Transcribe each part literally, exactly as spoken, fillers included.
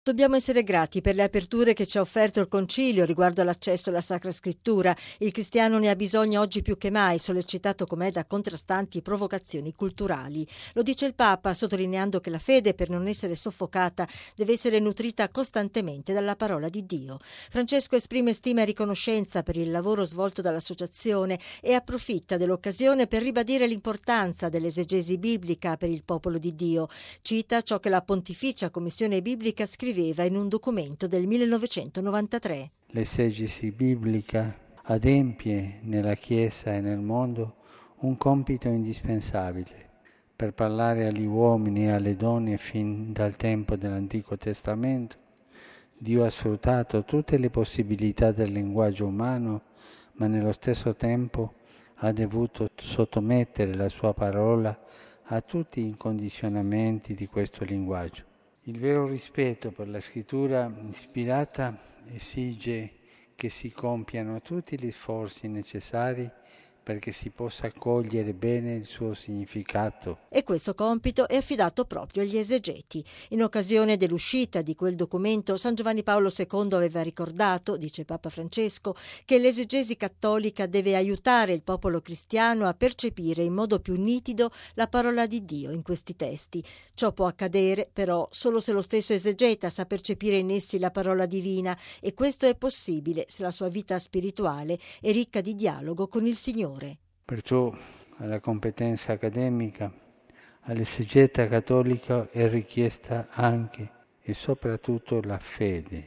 Dobbiamo essere grati per le aperture che ci ha offerto il Concilio riguardo all'accesso alla Sacra Scrittura. Il cristiano ne ha bisogno oggi più che mai, sollecitato com'è da contrastanti provocazioni culturali. Lo dice il Papa, sottolineando che la fede, per non essere soffocata, deve essere nutrita costantemente dalla parola di Dio. Francesco esprime stima e riconoscenza per il lavoro svolto dall'associazione e approfitta dell'occasione per ribadire l'importanza dell'esegesi biblica per il popolo di Dio. Cita ciò che la Pontificia Commissione Biblica scriveva in un documento del millenovecentonovantatré. L'esegesi biblica adempie nella Chiesa e nel mondo un compito indispensabile. Per parlare agli uomini e alle donne fin dal tempo dell'Antico Testamento, Dio ha sfruttato tutte le possibilità del linguaggio umano, ma nello stesso tempo ha dovuto sottomettere la sua parola a tutti i condizionamenti di questo linguaggio. Il vero rispetto per la scrittura ispirata esige che si compiano tutti gli sforzi necessari perché si possa cogliere bene il suo significato. E questo compito è affidato proprio agli esegeti. In occasione dell'uscita di quel documento, San Giovanni Paolo secondo aveva ricordato, dice Papa Francesco, che l'esegesi cattolica deve aiutare il popolo cristiano a percepire in modo più nitido la parola di Dio in questi testi. Ciò può accadere, però, solo se lo stesso esegeta sa percepire in essi la parola divina, e questo è possibile se la sua vita spirituale è ricca di dialogo con il Signore. Perciò alla competenza accademica, all'esegeta cattolica è richiesta anche e soprattutto la fede,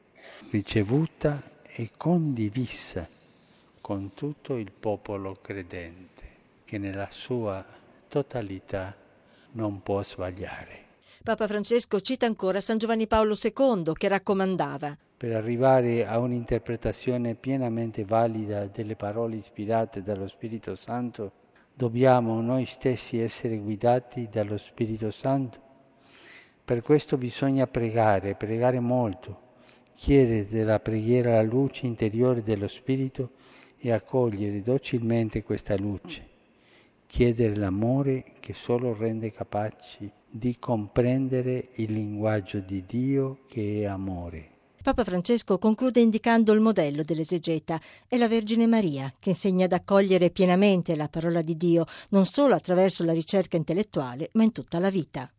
ricevuta e condivisa con tutto il popolo credente, che nella sua totalità non può sbagliare. Papa Francesco cita ancora San Giovanni Paolo secondo, che raccomandava: per arrivare a un'interpretazione pienamente valida delle parole ispirate dallo Spirito Santo, dobbiamo noi stessi essere guidati dallo Spirito Santo. Per questo bisogna pregare, pregare molto, chiedere della preghiera la luce interiore dello Spirito e accogliere docilmente questa luce. Chiedere l'amore che solo rende capaci di comprendere il linguaggio di Dio che è amore. Papa Francesco conclude indicando il modello dell'esegeta, è la Vergine Maria, che insegna ad accogliere pienamente la parola di Dio, non solo attraverso la ricerca intellettuale, ma in tutta la vita.